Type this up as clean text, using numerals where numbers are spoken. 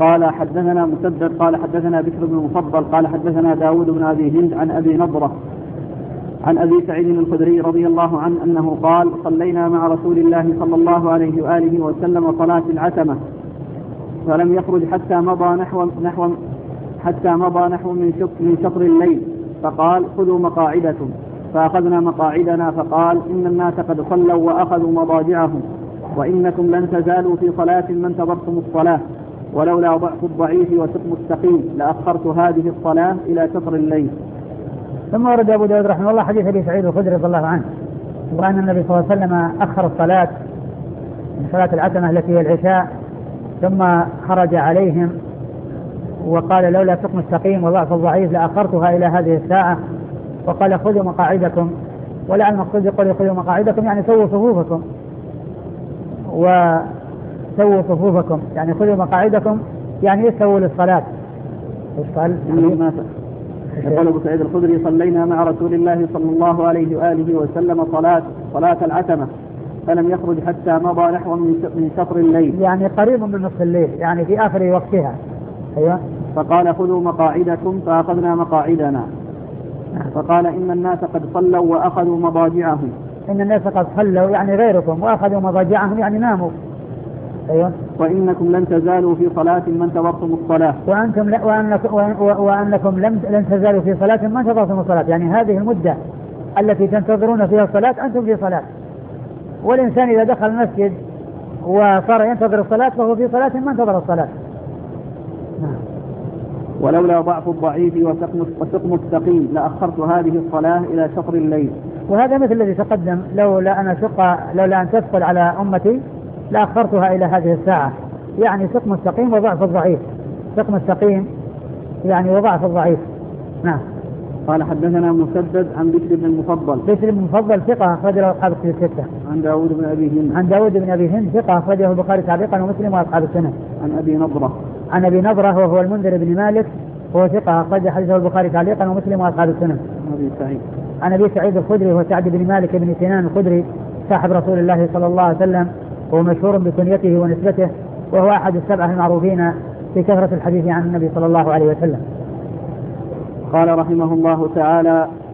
قال حدثنا مسدد قال حدثنا بكر بن المفضل قال حدثنا داود بن أبي هند عن أبي نضرة عن أبي سعيد الخدري رضي الله عنه أنه قال صلينا مع رسول الله صلى الله عليه وآله وسلم صلاة العتمة فلم يخرج حتى مضى نحو من شطر الليل فقال خذوا مقاعدكم فأخذنا مقاعدنا فقال إن الناس قد صلوا وأخذوا مضاجعهم وإنكم لن تزالوا في صلاة ما انتظرتم الصلاة ولولا ضعف الضعيف وسقم السقيم لأخرت هذه الصلاة إلى شطر الليل. ثم ورد أبو داود رحمه الله حديث أبي سعيد الخدري رضي الله عنه وأن النبي صلى الله عليه وسلم أخر الصلاة من صلاة العتمة التي هي العشاء ثم خرج عليهم وقال لولا سقم السقيم وضعف الضعيف لأخرتها إلى هذه الساعة وقال خذوا مقاعدكم ولعل المقصود يقول خذوا مقاعدكم يعني سووا صفوفكم يعني خذوا مقاعدكم يعني يسووا للصلاة. يقول أبو سعيد الخدري صلينا مع رسول الله صلى الله عليه وآله وسلم صلاة العتمة فلم يخرج حتى مضى نحو من شطر الليل يعني قريب من نصف الليل يعني في آخر وقتها. أيوة. فقال خذوا مقاعدكم فأخذنا مقاعدنا فقال إن الناس قد صلوا وأخذوا مضاجعهم. إن الناس قد صلوا يعني غيركم وأخذوا مضاجعهم يعني ناموا. أيوة. وإنكم لن تزالوا في صلاة ما انتظرتم الصلاة وأنكم لن تزالوا في صلاة ما انتظرتم الصلاة يعني هذه المدة التي تنتظرون فيها الصلاة أنتم في صلاة. والإنسان إذا دخل المسجد وصار ينتظر الصلاة فهو في صلاة ما انتظر الصلاة. ولولا ضعف الضعيف وسقم السقيم لأخرت هذه الصلاة إلى شطر الليل. وهذا مثل الذي تقدم لولا أن تثقل على أمتي لأخرتها إلى هذه الساعة يعني سقم السقيم وضعف الضعيف. سقم السقيم يعني وضعف الضعيف. نعم. قال حدثنا مسدد عن بكر بن المفضل. بكر بن المفضل ثقة أخرجه أصحاب الكتب الستة. عن داود بن أبي هند ثقة أخرجه البخاري تعليقا ومسلم وأصحاب السنن. عن أبي نضرة وهو المنذر بن مالك وهو ثقة أخرج حديثه البخاري تعليقا ومسلم وأصحاب السنن. عن أبي سعيد الخدري وهو سعد بن مالك بن سنان الخدري صاحب رسول الله صلى الله عليه وسلم وهو مشهور بكنيته ونسبته وهو أحد السبعة المعروفين في كثرة الحديث عن النبي صلى الله عليه وسلم. قال رحمه الله تعالى